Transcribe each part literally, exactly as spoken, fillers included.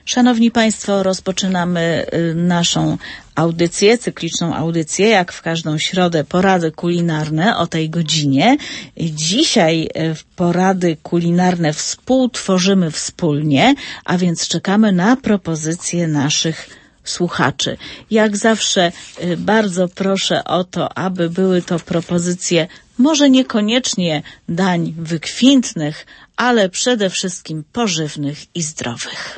Szanowni Państwo, rozpoczynamy naszą audycję, cykliczną audycję, jak w każdą środę, porady kulinarne o tej godzinie. Dzisiaj porady kulinarne współtworzymy wspólnie, a więc czekamy na propozycje naszych słuchaczy. Jak zawsze bardzo proszę o to, aby były to propozycje może niekoniecznie dań wykwintnych, ale przede wszystkim pożywnych i zdrowych.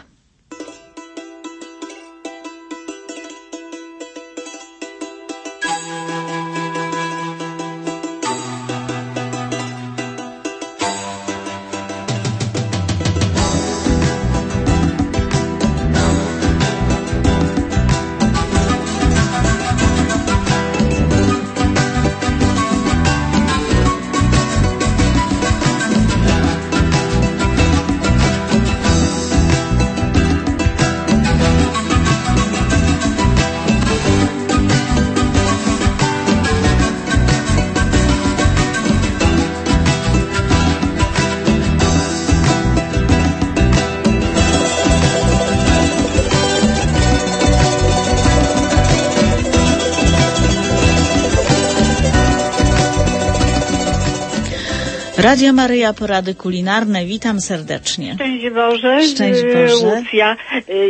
Radio Maryja, porady kulinarne. Witam serdecznie. Szczęść Boże. Szczęść Boże. Lucja,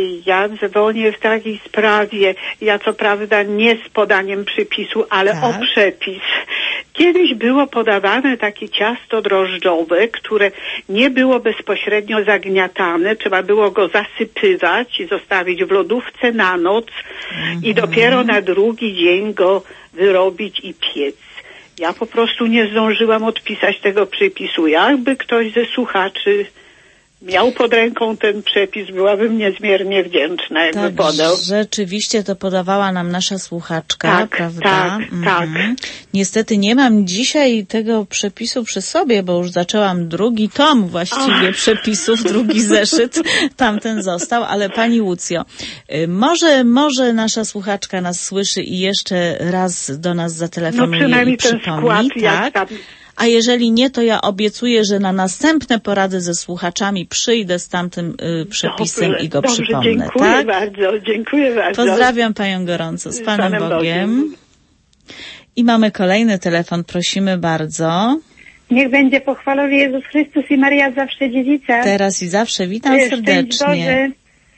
ja dzwonię w takiej sprawie. Ja co prawda nie z podaniem przypisu, ale tak. o przepis. Kiedyś było podawane takie ciasto drożdżowe, które nie było bezpośrednio zagniatane. Trzeba było go zasypywać i zostawić w lodówce na noc mhm. i dopiero na drugi dzień go wyrobić i piec. Ja po prostu nie zdążyłam odpisać tego przepisu. Jakby ktoś ze słuchaczy miał pod ręką ten przepis, byłabym niezmiernie wdzięczna, jakby tak, podał. Rzeczywiście to podawała nam nasza słuchaczka, tak, prawda? Tak, mhm. tak. Niestety nie mam dzisiaj tego przepisu przy sobie, bo już zaczęłam drugi tom właściwie Ach. przepisów, drugi zeszyt, tamten został, ale pani Łucjo, może, może nasza słuchaczka nas słyszy i jeszcze raz do nas zatelefonuje no, przynajmniej i przypomni. Ten skład, tak? jak tam... A jeżeli nie, to ja obiecuję, że na następne porady ze słuchaczami przyjdę z tamtym y, przepisem dobrze, i go dobrze, przypomnę. Dziękuję tak? bardzo, dziękuję bardzo. Pozdrawiam panią gorąco. Z Panem, Panem Bogiem. Bogiem. I mamy kolejny telefon. Prosimy bardzo. Niech będzie pochwalony Jezus Chrystus i Maria zawsze dziedzica. Teraz i zawsze. Witam serdecznie. Szczęść Boże.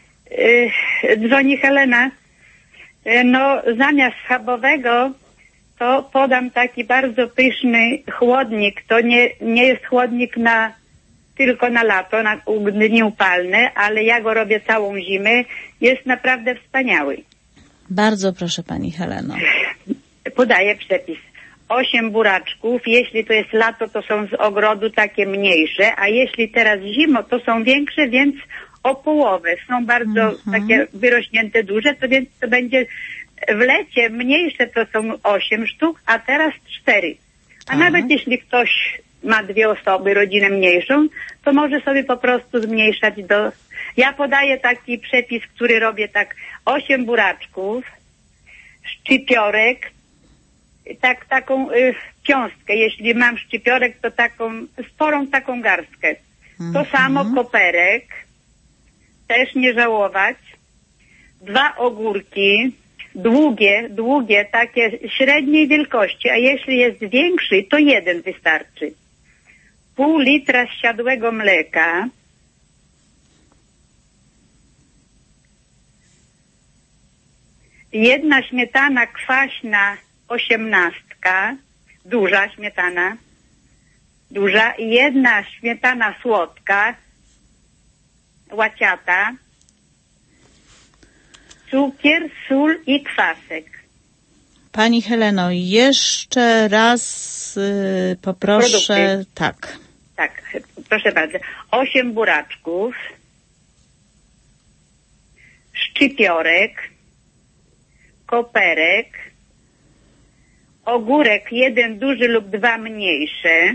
Dzwoni Helena. No, zamiast schabowego to podam taki bardzo pyszny chłodnik. To nie, nie jest chłodnik na, tylko na lato, na dni upalne, ale ja go robię całą zimę. Jest naprawdę wspaniały. Bardzo proszę pani Heleno. Podaję przepis. Osiem buraczków. Jeśli to jest lato, to są z ogrodu takie mniejsze, a jeśli teraz zimo, to są większe, więc o połowę. Są bardzo mm-hmm. takie wyrośnięte, duże, to więc to będzie w lecie mniejsze, to są osiem sztuk, a teraz cztery. A tak. nawet jeśli ktoś ma dwie osoby, rodzinę mniejszą, to może sobie po prostu zmniejszać do... Ja podaję taki przepis, który robię tak, osiem buraczków, szczypiorek, tak, taką y, piąstkę. Jeśli mam szczypiorek, to taką, sporą taką garstkę. Mm-hmm. To samo koperek, też nie żałować. Dwa ogórki, długie, długie, takie średniej wielkości, a jeśli jest większy, to jeden wystarczy. Pół litra zsiadłego mleka, jedna śmietana kwaśna osiemnastka, duża śmietana, duża, i jedna śmietana słodka, łaciata, cukier, sól i kwasek. Pani Heleno, jeszcze raz yy, poproszę. Produkty. Tak. Tak, proszę bardzo. Osiem buraczków, szczypiorek, koperek, ogórek jeden duży lub dwa mniejsze,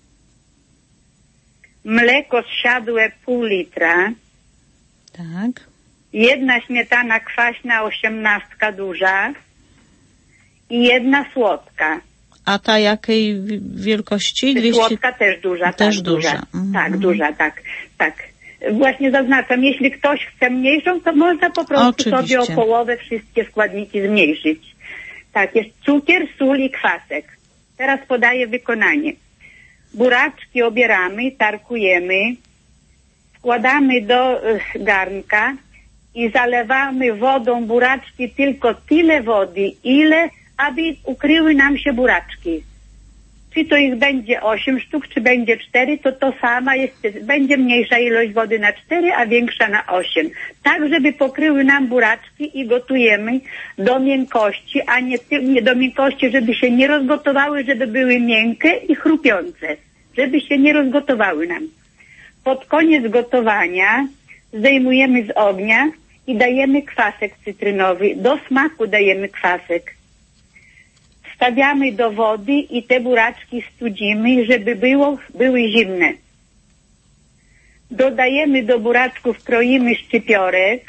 mleko zsiadłe pół litra, tak, jedna śmietana kwaśna osiemnastka duża i jedna słodka. A ta jakiej wielkości? dwieście... Słodka też duża. Też tak, duża. duża. Mhm. Tak, duża, tak, tak. właśnie zaznaczam, jeśli ktoś chce mniejszą, to można po prostu Oczywiście. sobie o połowę wszystkie składniki zmniejszyć. Tak, jest cukier, sól i kwasek. Teraz podaję wykonanie. Buraczki obieramy, tarkujemy, wkładamy do y, garnka i zalewamy wodą buraczki tylko tyle wody, ile, aby ukryły nam się buraczki. Czy to ich będzie osiem sztuk, czy będzie cztery, to to sama jest, będzie mniejsza ilość wody na cztery, a większa na osiem. Tak, żeby pokryły nam buraczki i gotujemy do miękkości, a nie, nie do miękkości, żeby się nie rozgotowały, żeby były miękkie i chrupiące. Żeby się nie rozgotowały nam. Pod koniec gotowania zdejmujemy z ognia i dajemy kwasek cytrynowy. Do smaku dajemy kwasek. Wstawiamy do wody i te buraczki studzimy, żeby było, były zimne. Dodajemy do buraczków, kroimy szczypiorek,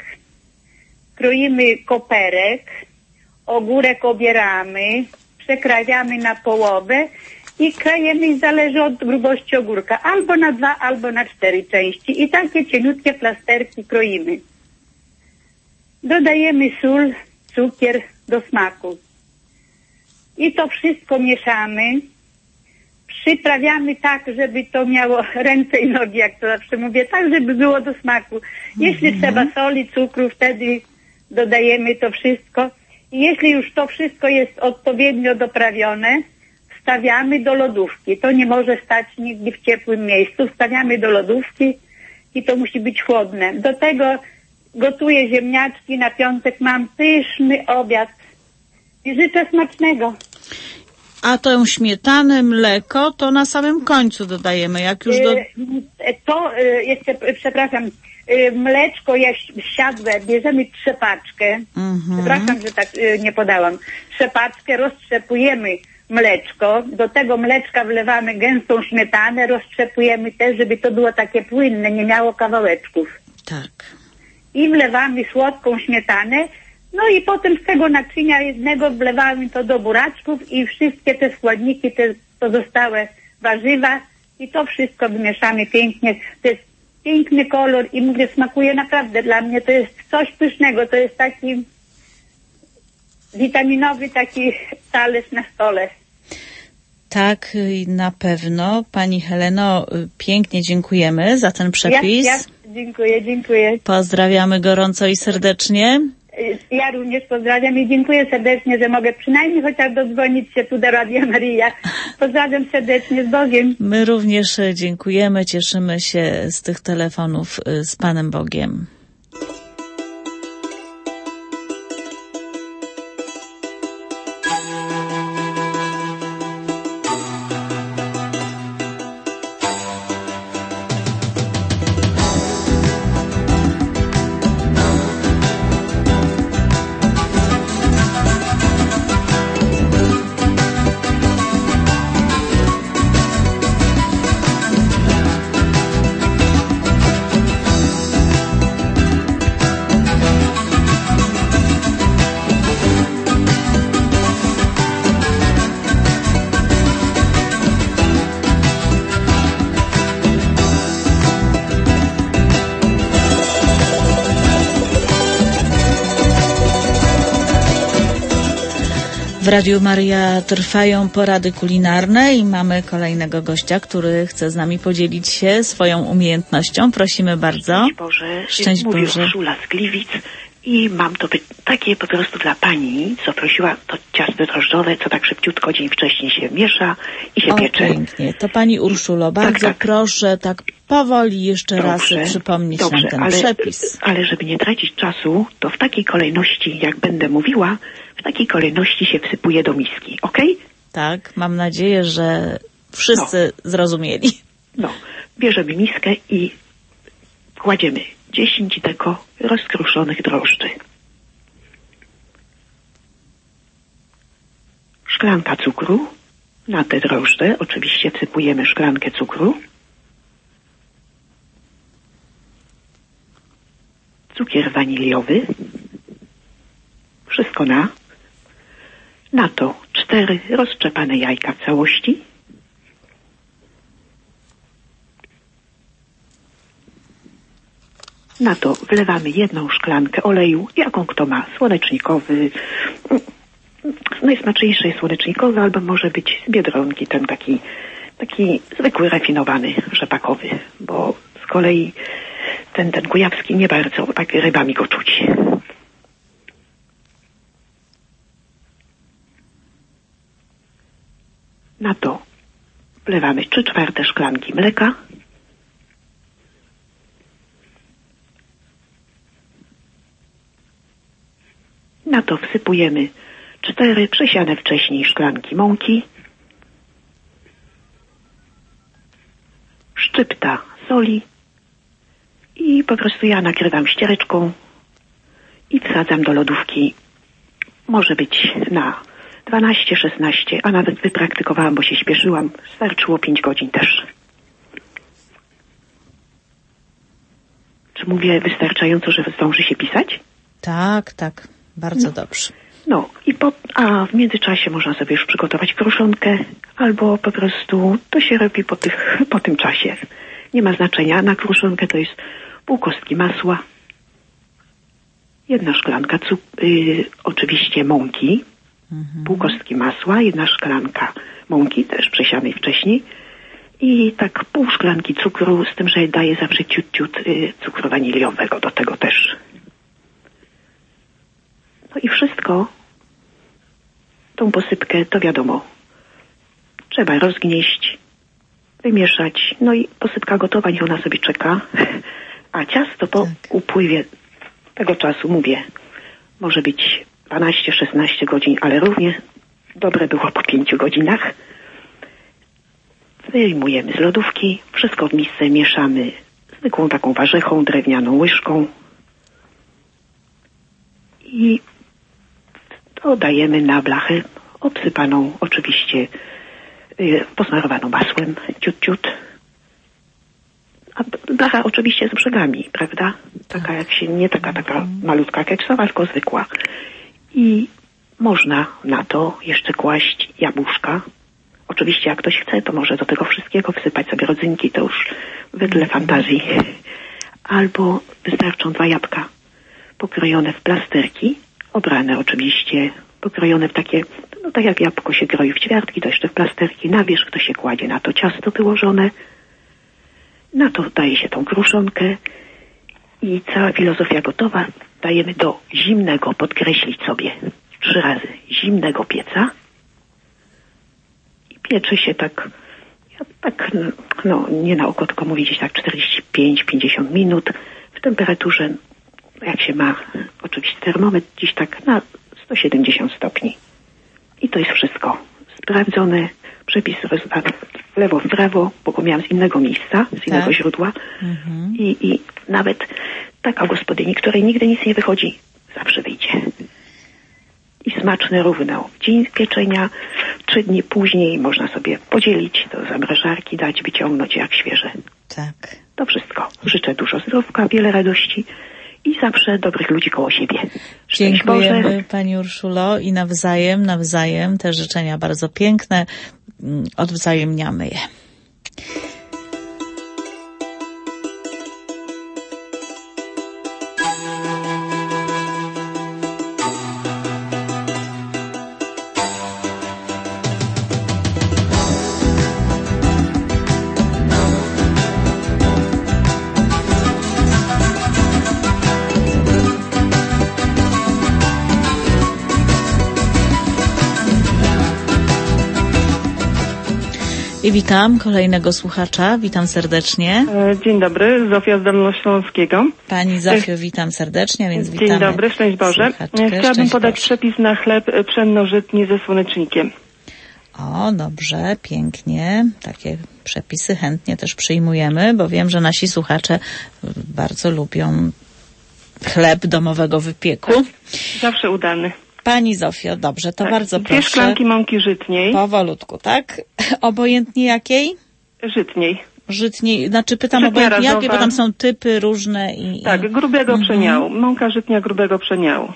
kroimy koperek, ogórek obieramy, przekrawiamy na połowę i krajemy, zależy od grubości ogórka, albo na dwa, albo na cztery części i takie cieniutkie plasterki kroimy. Dodajemy sól, cukier do smaku. I to wszystko mieszamy. Przyprawiamy tak, żeby to miało ręce i nogi, jak to zawsze mówię, tak, żeby było do smaku. Jeśli mm-hmm. trzeba soli, cukru, wtedy dodajemy to wszystko. I jeśli już to wszystko jest odpowiednio doprawione, wstawiamy do lodówki. To nie może stać nigdy w ciepłym miejscu. Wstawiamy do lodówki i to musi być chłodne. Do tego gotuję ziemniaczki. Na piątek mam pyszny obiad. I życzę smacznego. A tą śmietanę, mleko, to na samym końcu dodajemy, jak już do... To jeszcze, przepraszam, mleczko siadłe, bierzemy trzepaczkę. Mm-hmm. Przepraszam, że tak nie podałam. Trzepaczkę, roztrzepujemy mleczko, do tego mleczka wlewamy gęstą śmietanę, roztrzepujemy też, żeby to było takie płynne, nie miało kawałeczków. Tak. I wlewamy słodką śmietanę. No i potem z tego naczynia jednego wlewamy to do buraczków i wszystkie te składniki, te pozostałe warzywa i to wszystko wymieszamy pięknie. To jest piękny kolor i mówię, smakuje naprawdę. Dla mnie to jest coś pysznego. To jest taki witaminowy taki talerz na stole. Tak, na pewno. Pani Heleno, pięknie dziękujemy za ten przepis. Ja, ja dziękuję, dziękuję. Pozdrawiamy gorąco i serdecznie. Ja również pozdrawiam i dziękuję serdecznie, że mogę przynajmniej chociaż dodzwonić się tu do Radia Maryja. Pozdrawiam serdecznie, z Bogiem. My również dziękujemy, cieszymy się z tych telefonów z Panem Bogiem. W Radiu Maryja trwają porady kulinarne i mamy kolejnego gościa, który chce z nami podzielić się swoją umiejętnością. Prosimy bardzo. Szczęść Boże. Szczęść Mówię Boże. Urszula z Gliwic i mam to takie po prostu dla pani, co prosiła, to ciasto drożdżowe, co tak szybciutko dzień wcześniej się miesza i się o, piecze. Pięknie. To pani Urszulo, bardzo tak, tak. proszę, tak powoli jeszcze Dobrze, raz przypomnieć dobrze, nam ten ale, przepis. Ale żeby nie tracić czasu, to w takiej kolejności, jak będę mówiła, w takiej kolejności się wsypuje do miski, okej? Okay? Tak, mam nadzieję, że wszyscy no. zrozumieli. No, bierzemy miskę i kładziemy dziesięć deko rozkruszonych drożdży. Szklanka cukru. Na te drożdże oczywiście wsypujemy szklankę cukru. Cukier waniliowy. Wszystko na. Na to cztery rozszczepane jajka w całości. Na to wlewamy jedną szklankę oleju, jaką kto ma, słonecznikowy, najsmaczniejszy jest słonecznikowy, albo może być z Biedronki, ten taki, taki zwykły, rafinowany, rzepakowy, bo z kolei ten, ten kujawski nie bardzo, tak rybami go czuć. Na to wlewamy trzy czwarte szklanki mleka. Na to wsypujemy cztery przesiane wcześniej szklanki mąki, szczypta soli i po prostu ja nakrywam ściereczką i wsadzam do lodówki. Może być na dwanaście, szesnaście, a nawet wypraktykowałam, bo się śpieszyłam. Starczyło pięć godzin też. Czy mówię wystarczająco, że zdąży się pisać? Tak, tak. Bardzo no. dobrze. No i po, a w międzyczasie można sobie już przygotować kruszonkę, albo po prostu to się robi po, tych, po tym czasie. Nie ma znaczenia. Na kruszonkę to jest pół kostki masła, jedna szklanka cuk- yy, oczywiście mąki, mhm. pół kostki masła, jedna szklanka mąki, też przesianej wcześniej i tak pół szklanki cukru, z tym, że daję zawsze ciut, ciut yy, cukru waniliowego do tego też. No i wszystko, tą posypkę, to wiadomo, trzeba rozgnieść, wymieszać, no i posypka gotowa, niech ona sobie czeka, a ciasto po tak. upływie tego czasu, mówię, może być dwanaście, szesnaście godzin, ale równie dobre było po pięciu godzinach. Wyjmujemy z lodówki, wszystko w misce mieszamy zwykłą taką warzechą, drewnianą łyżką i to dajemy na blachę obsypaną oczywiście yy, posmarowaną masłem, ciut, ciut. A blacha oczywiście z brzegami, prawda? Taka jak się, nie taka, taka malutka keksowa, tylko zwykła. I można na to jeszcze kłaść jabłuszka. Oczywiście jak ktoś chce, to może do tego wszystkiego wsypać sobie rodzynki, to już wedle fantazji. Albo wystarczą dwa jabłka pokrojone w plasterki, obrane oczywiście, pokrojone w takie, no tak jak jabłko się kroi w ćwiartki, to jeszcze w plasterki, na wierzch to się kładzie na to ciasto wyłożone, na to daje się tą kruszonkę i cała filozofia gotowa. Dajemy do zimnego, podkreślić sobie trzy razy, zimnego pieca i piecze się tak, tak no nie na oko, tylko mówię gdzieś tak czterdzieści pięć do pięćdziesięciu minut w temperaturze, jak się ma oczywiście termometr, gdzieś tak na sto siedemdziesiąt stopni. I to jest wszystko. Sprawdzone, przepis rozdany w lewo, w prawo, bo go miałam z innego miejsca, z innego tak. źródła. Mhm. I, I nawet taka gospodyni, której nigdy nic nie wychodzi, zawsze wyjdzie. I smaczne równo. W dzień pieczenia, trzy dni później można sobie podzielić, do zamrażarki dać, wyciągnąć jak świeże. Tak. To wszystko. Życzę dużo zdrówka, wiele radości i zawsze dobrych ludzi koło siebie. Szczęść Dziękujemy Boże. Pani Urszulo i nawzajem, nawzajem te życzenia bardzo piękne. Odwzajemniamy je. I witam kolejnego słuchacza. Witam serdecznie. Dzień dobry, Zofia z Dolnośląskiego. Pani Zofio, witam serdecznie, więc witamy. Dzień dobry, szczęść Boże. Chciałabym szczęść podać Boże. Przepis na chleb pszennożytni ze słonecznikiem. O, dobrze, pięknie. Takie przepisy chętnie też przyjmujemy, bo wiem, że nasi słuchacze bardzo lubią chleb domowego wypieku. Tak, zawsze udany. Pani Zofio, dobrze, to tak. bardzo Dwie proszę. Dwie szklanki mąki żytniej. Powolutku, tak? Obojętnie jakiej? Żytniej. Żytniej, znaczy pytam Żytnia obojętnie razowa. jakie, bo tam są typy różne i... Tak, i... grubego mhm. przemiału. Mąka żytnia grubego przemiału.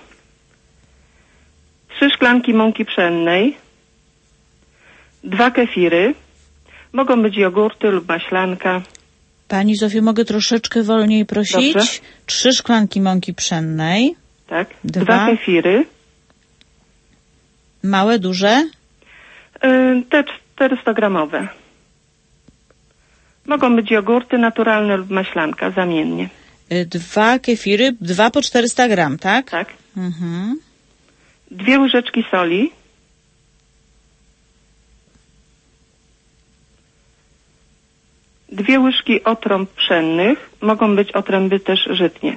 Trzy szklanki mąki pszennej. Dwa kefiry. Mogą być jogurty lub maślanka. Pani Zofio, mogę troszeczkę wolniej prosić? Dobrze. Trzy szklanki mąki pszennej. Tak. Dwa, Dwa kefiry. Małe, duże? Yy, te czterysta gramowe. Mogą być jogurty naturalne lub maślanka, zamiennie. Dwa kefiry, dwa po czterysta gram, tak? Tak. Mhm. Dwie łyżeczki soli. Dwie łyżki otrąb pszennych. Mogą być otręby też żytnie.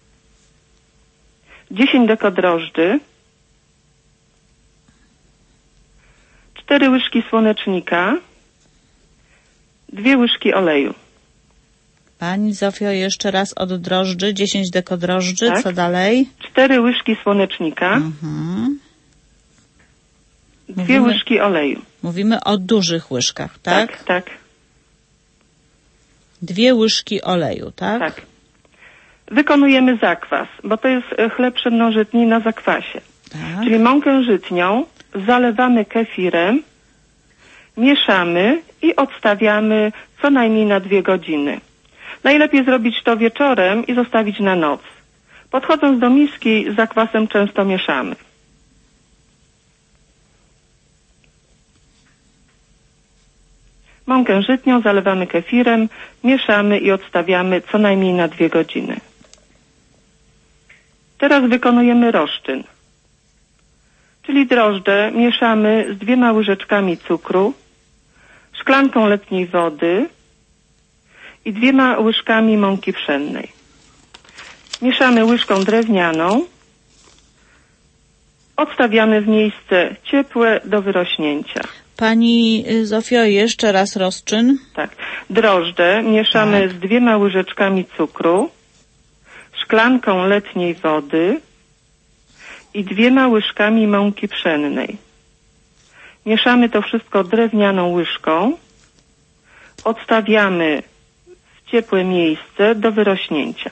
dziesięć deko drożdży. Cztery łyżki słonecznika. Dwie łyżki oleju. Pani Zofio, jeszcze raz od drożdży, dziesięć deko drożdży, tak. Co dalej? Cztery łyżki słonecznika. Mhm. Dwie Mówimy, łyżki oleju. Mówimy o dużych łyżkach, tak? Tak, tak. Dwie łyżki oleju, tak? Tak. Wykonujemy zakwas, bo to jest chleb pszennożytni na zakwasie. Tak. Czyli mąkę żytnią zalewamy kefirem, mieszamy i odstawiamy co najmniej na dwie godziny. Najlepiej zrobić to wieczorem i zostawić na noc. Podchodząc do miski, z zakwasem często mieszamy. Mąkę żytnią zalewamy kefirem, mieszamy i odstawiamy co najmniej na dwie godziny. Teraz wykonujemy roszczyn. Czyli drożdże mieszamy z dwiema łyżeczkami cukru, szklanką letniej wody i dwiema łyżkami mąki pszennej. Mieszamy łyżką drewnianą, odstawiamy w miejsce ciepłe do wyrośnięcia. Pani Zofio, jeszcze raz rozczyn. Tak. Drożdże mieszamy tak. z dwiema łyżeczkami cukru, szklanką letniej wody i dwiema łyżkami mąki pszennej. Mieszamy to wszystko drewnianą łyżką, odstawiamy w ciepłe miejsce do wyrośnięcia.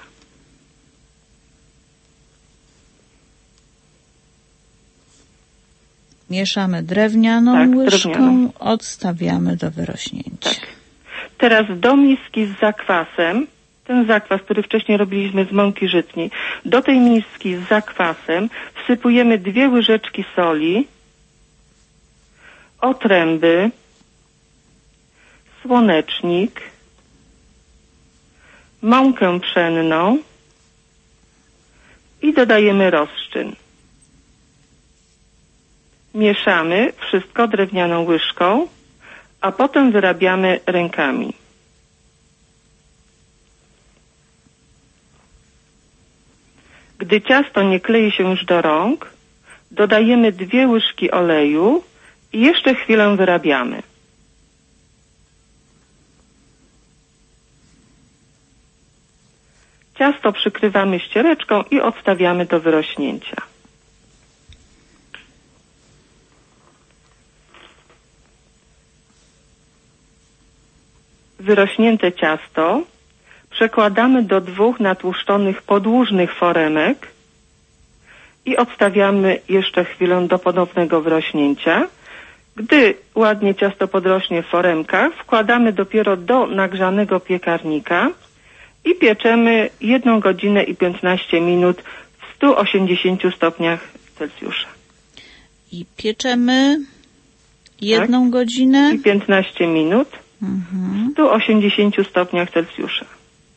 Mieszamy drewnianą tak, łyżką, drewnianą. Odstawiamy do wyrośnięcia. Tak. Teraz do miski z zakwasem, ten zakwas, który wcześniej robiliśmy z mąki żytniej, do tej miski z zakwasem wsypujemy dwie łyżeczki soli, otręby, słonecznik, mąkę pszenną i dodajemy rozczyn. Mieszamy wszystko drewnianą łyżką, a potem wyrabiamy rękami. Gdy ciasto nie klei się już do rąk, dodajemy dwie łyżki oleju i jeszcze chwilę wyrabiamy. Ciasto przykrywamy ściereczką i odstawiamy do wyrośnięcia. Wyrośnięte ciasto przekładamy do dwóch natłuszczonych podłużnych foremek i odstawiamy jeszcze chwilę do ponownego wyrośnięcia. Gdy ładnie ciasto podrośnie w foremkach, wkładamy dopiero do nagrzanego piekarnika i pieczemy jedną godzinę i piętnaście minut w stu osiemdziesięciu stopniach Celsjusza. I pieczemy jedną tak? godzinę i piętnaście minut mhm. w stu osiemdziesięciu stopniach Celsjusza.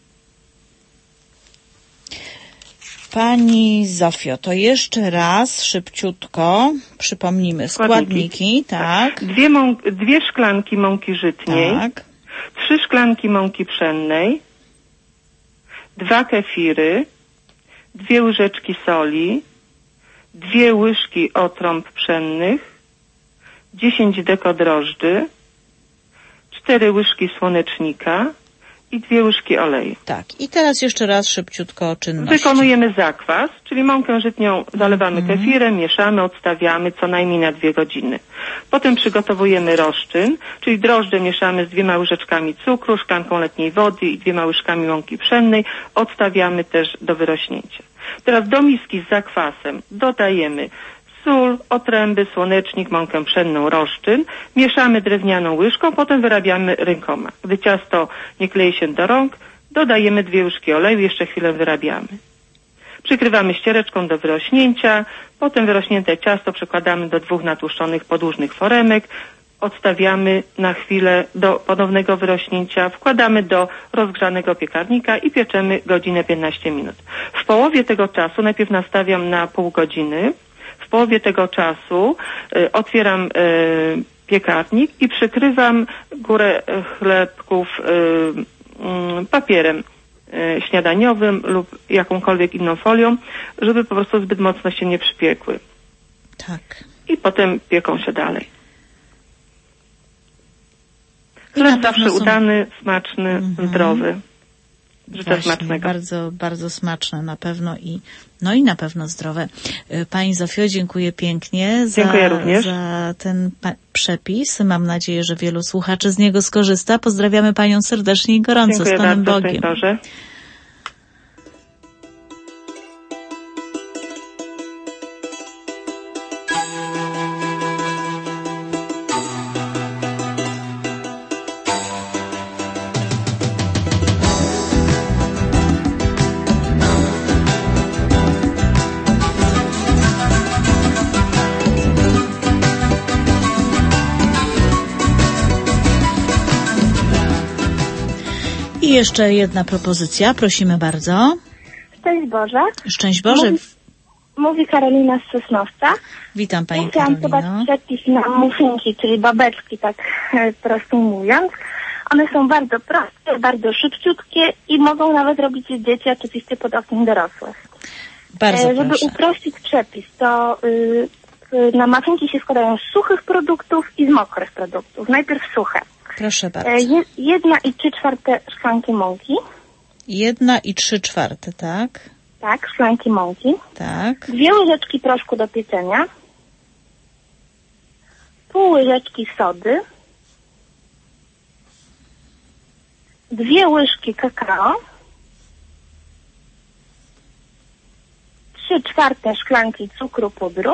Pani Zofio, to jeszcze raz szybciutko przypomnimy składniki. składniki tak. Dwie, mąk, dwie szklanki mąki żytniej, tak. trzy szklanki mąki pszennej, dwa kefiry, dwie łyżeczki soli, dwie łyżki otrąb pszennych, dziesięć deko drożdży, cztery łyżki słonecznika i dwie łyżki oleju. Tak. I teraz jeszcze raz szybciutko o czynności. Wykonujemy zakwas, czyli mąkę żytnią zalewamy mm. kefirem, mieszamy, odstawiamy co najmniej na dwie godziny. Potem przygotowujemy roszczyn, czyli drożdże mieszamy z dwiema łyżeczkami cukru, szklanką letniej wody i dwiema łyżkami mąki pszennej. Odstawiamy też do wyrośnięcia. Teraz do miski z zakwasem dodajemy sól, otręby, słonecznik, mąkę pszenną, rozczyn. Mieszamy drewnianą łyżką, potem wyrabiamy rękoma. Gdy ciasto nie klei się do rąk, dodajemy dwie łyżki oleju, jeszcze chwilę wyrabiamy. Przykrywamy ściereczką do wyrośnięcia, potem wyrośnięte ciasto przekładamy do dwóch natłuszczonych podłużnych foremek, odstawiamy na chwilę do ponownego wyrośnięcia, wkładamy do rozgrzanego piekarnika i pieczemy godzinę piętnaście minut. W połowie tego czasu najpierw nastawiam na pół godziny, w połowie tego czasu y, otwieram y, piekarnik i przykrywam górę chlebków y, y, papierem y, śniadaniowym lub jakąkolwiek inną folią, żeby po prostu zbyt mocno się nie przypiekły. Tak. I potem pieką się dalej. Chleb zawsze są... udany, smaczny, mm-hmm. zdrowy. Życzę Właśnie, smacznego. Bardzo, bardzo smaczne na pewno i no i na pewno zdrowe. Pani Zofio, dziękuję pięknie za, dziękuję również. za ten pa- przepis. Mam nadzieję, że wielu słuchaczy z niego skorzysta. Pozdrawiamy Panią serdecznie i gorąco. Dziękuję z Panem bardzo, Bogiem. Doktorze. I jeszcze jedna propozycja, prosimy bardzo. Szczęść Boże. Szczęść Boże. Mówi, mówi Karolina z Sosnowca. Witam Pani ja chciałam Karolino. Chciałam podać przepis na muszynki, czyli babeczki, tak e, prosto mówiąc. One są bardzo proste, bardzo szybciutkie i mogą nawet robić dzieci oczywiście pod okiem dorosłych. Bardzo e, Żeby proszę. uprościć przepis, to y, y, na maszynki się składają z suchych produktów i z mokrych produktów. Najpierw suche. Proszę bardzo. Je, jedna i trzy czwarte szklanki mąki. Jedna i trzy czwarte, tak? Tak, szklanki mąki. Tak. Dwie łyżeczki proszku do pieczenia. Pół łyżeczki sody. Dwie łyżki kakao. Trzy czwarte szklanki cukru pudru.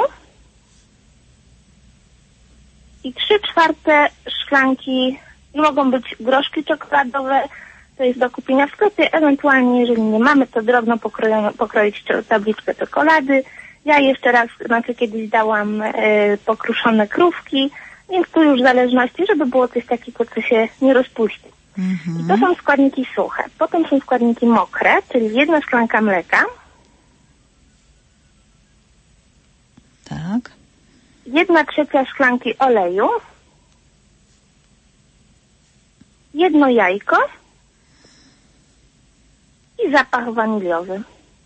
I trzy czwarte szklanki, mogą być groszki czekoladowe, to jest do kupienia w sklepie, ewentualnie jeżeli nie mamy, to drobno pokroić tabliczkę czekolady. Ja jeszcze raz, znaczy kiedyś dałam e, pokruszone krówki, więc tu już w zależności, żeby było coś takiego, co się nie rozpuści. Mm-hmm. I to są składniki suche. Potem są składniki mokre, czyli jedna szklanka mleka. Tak. Jedna trzecia szklanki oleju. Jedno jajko. I zapach waniliowy.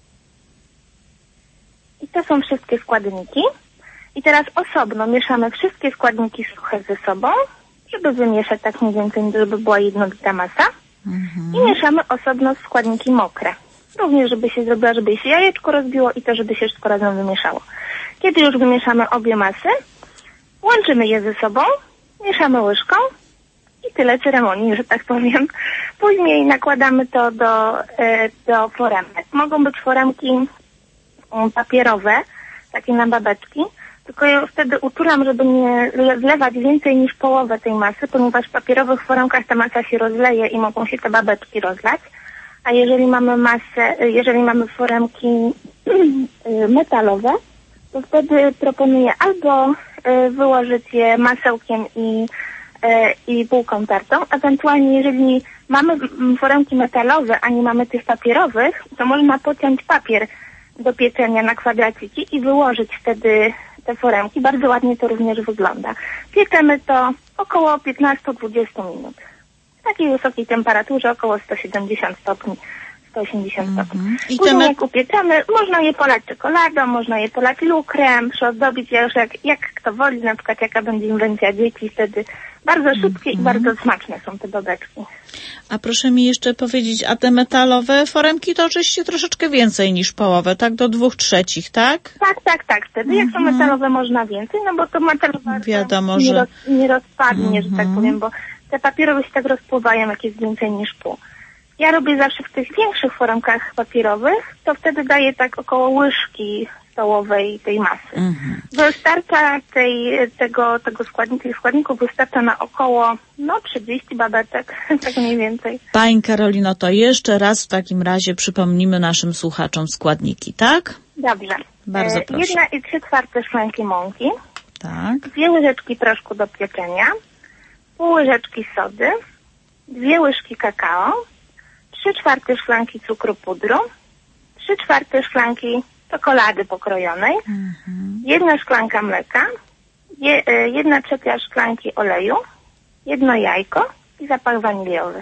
I to są wszystkie składniki. I teraz osobno mieszamy wszystkie składniki suche ze sobą, żeby wymieszać tak mniej więcej, żeby była jednolita masa. Mhm. I mieszamy osobno składniki mokre. Również, żeby się zrobiła, żeby się jajeczko rozbiło i to, żeby się wszystko razem wymieszało. Kiedy już wymieszamy obie masy, łączymy je ze sobą, mieszamy łyżką i tyle ceremonii, że tak powiem. Później nakładamy to do, do foremek. Mogą być foremki papierowe, takie na babeczki, tylko ja wtedy uczulam, żeby nie wlewać więcej niż połowę tej masy, ponieważ w papierowych foremkach ta masa się rozleje i mogą się te babeczki rozlać. A jeżeli mamy masę, jeżeli mamy foremki metalowe, to wtedy proponuję albo wyłożyć je masełkiem i, i bułką tartą, ewentualnie jeżeli mamy foremki metalowe, a nie mamy tych papierowych, to można pociąć papier do pieczenia na kwadraciki i wyłożyć wtedy te foremki. Bardzo ładnie to również wygląda. Pieczemy to około piętnaście do dwudziestu minut. W takiej wysokiej temperaturze, około sto siedemdziesiąt stopni, sto osiemdziesiąt mm-hmm. stopni. I Później jak upieczamy, można je polać czekoladą, można je polać lukrem, przyozdobić już jak, jak kto woli, na przykład jaka będzie inwencja dzieci, wtedy bardzo szybkie mm-hmm. i bardzo smaczne są te babeczki. A proszę mi jeszcze powiedzieć, a te metalowe foremki to oczywiście troszeczkę więcej niż połowę, tak? Do dwóch trzecich, tak? Tak, tak, tak. Wtedy mm-hmm. jak są metalowe można więcej, no bo to metalowe Wiadomo, nie, że... roz, nie rozpadnie, mm-hmm. że tak powiem, bo te papierowe się tak rozpływają, jak jest więcej niż pół. Ja robię zawsze w tych większych foremkach papierowych, to wtedy daję tak około łyżki stołowej tej masy. Mhm. Wystarcza tej, tego, tego składnika, tych składników wystarcza na około no trzydzieści babeczek, tak mniej więcej. Pani Karolino, to jeszcze raz w takim razie przypomnimy naszym słuchaczom składniki, tak? Dobrze. Bardzo proszę. Jedna i trzy czwarte szklanki mąki. Tak. Dwie łyżeczki proszku do pieczenia. Pół łyżeczki sody. Dwie łyżki kakao. Trzy czwarte szklanki cukru pudru. Trzy czwarte szklanki czekolady pokrojonej. Mhm. Jedna szklanka mleka. Je, jedna trzecia szklanki oleju. Jedno jajko i zapach waniliowy.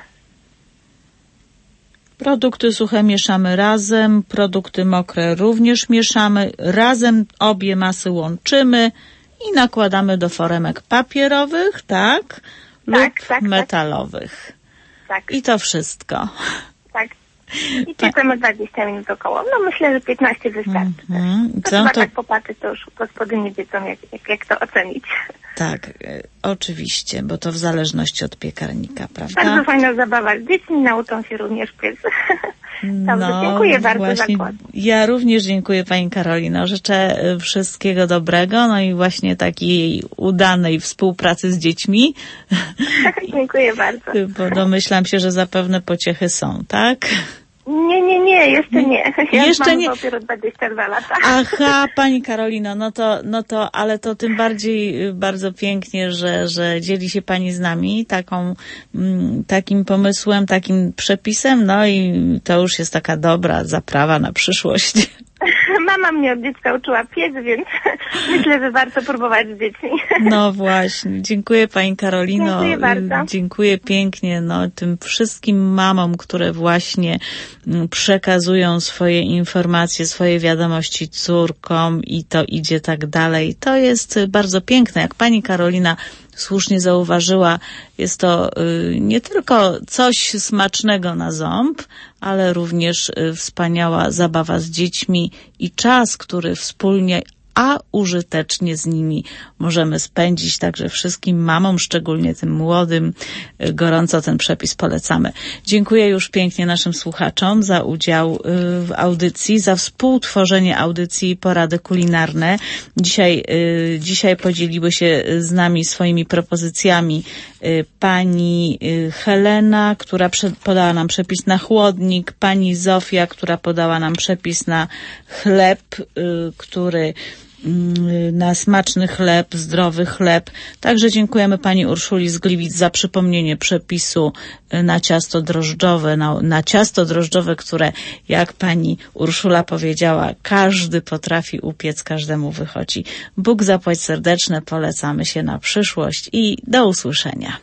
Produkty suche mieszamy razem, produkty mokre również mieszamy, razem obie masy łączymy i nakładamy do foremek papierowych, tak? Tak, lub tak, metalowych. Tak. I to wszystko. Tak. I pieczemy dwadzieścia minut około. No myślę, że piętnaście wystarczy. Mm-hmm. To trzeba to... tak popatrzeć, to już gospodyni wiedzą, jak, jak, jak to ocenić. Tak, y, oczywiście, bo to w zależności od piekarnika, prawda? Bardzo fajna zabawa z dziećmi, nauczą się również piec. Dobrze, no, dziękuję bardzo właśnie, za głos. Ja również dziękuję Pani Karolino. Życzę wszystkiego dobrego, no i właśnie takiej udanej współpracy z dziećmi. Dziękuję bardzo. Bo domyślam się, że zapewne pociechy są, tak? Nie, nie, nie, jeszcze nie. Ja jeszcze mam nie. dopiero dwadzieścia dwa lata. Aha, Pani Karolino, no to, no to, ale to tym bardziej bardzo pięknie, że, że dzieli się Pani z nami taką, m, takim pomysłem, takim przepisem, no i to już jest taka dobra zaprawa na przyszłość. Mama mnie od dziecka uczyła piec, więc myślę, że warto próbować z dziećmi. No właśnie. Dziękuję Pani Karolino. Dziękuję bardzo. Dziękuję pięknie no, tym wszystkim mamom, które właśnie przekazują swoje informacje, swoje wiadomości córkom i to idzie tak dalej. To jest bardzo piękne. Jak Pani Karolina słusznie zauważyła, jest to y, nie tylko coś smacznego na ząb, ale również y, wspaniała zabawa z dziećmi i czas, który wspólnie, a użytecznie z nimi możemy spędzić. Także wszystkim mamom, szczególnie tym młodym, y, gorąco ten przepis polecamy. Dziękuję już pięknie naszym słuchaczom za udział y, w audycji, za współtworzenie audycji Porady Kulinarne. Dzisiaj, y, dzisiaj podzieliły się z nami swoimi propozycjami y, pani y, Helena, która przed, podała nam przepis na chłodnik, pani Zofia, która podała nam przepis na chleb, y, który na smaczny chleb, zdrowy chleb. Także dziękujemy pani Urszuli z Gliwic za przypomnienie przepisu na ciasto drożdżowe, na, na ciasto drożdżowe, które, jak pani Urszula powiedziała, każdy potrafi upiec, każdemu wychodzi. Bóg zapłać serdeczne, polecamy się na przyszłość i do usłyszenia.